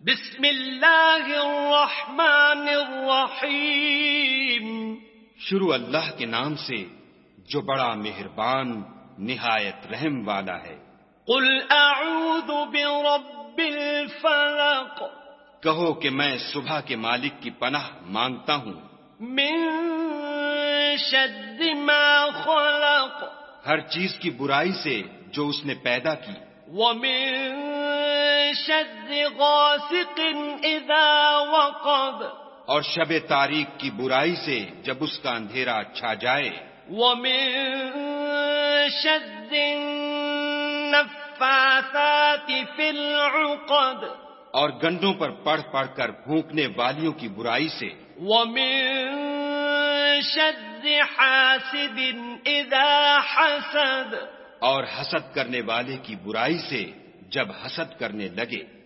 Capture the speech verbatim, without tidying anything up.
बिस्मिल्लाहिर्रहमानिर्रहीम। शुरू अल्लाह के नाम से जो बड़ा मेहरबान निहायत रहम वाला है। कुल अऊज़ु बिरब्बिल फलक। कहो कि मैं सुबह के मालिक की पनाह मांगता हूँ। मिन शर्रि मा खलक। हर चीज की बुराई से जो उसने पैदा की। व मिन शर्रि गासिकिन इज़ा वक़ब। और शबे तारीख की बुराई से जब उसका अंधेरा छा जाए। व मिन शर्रि नफ़्फ़ासाति फिल उक़द। और गंडों पर पढ़ पढ़ कर फूंकने वालियों की बुराई से। व मिन शर्रि हासिदिन इज़ा हसद। और हसद करने वाले की बुराई से जब हसद करने लगे।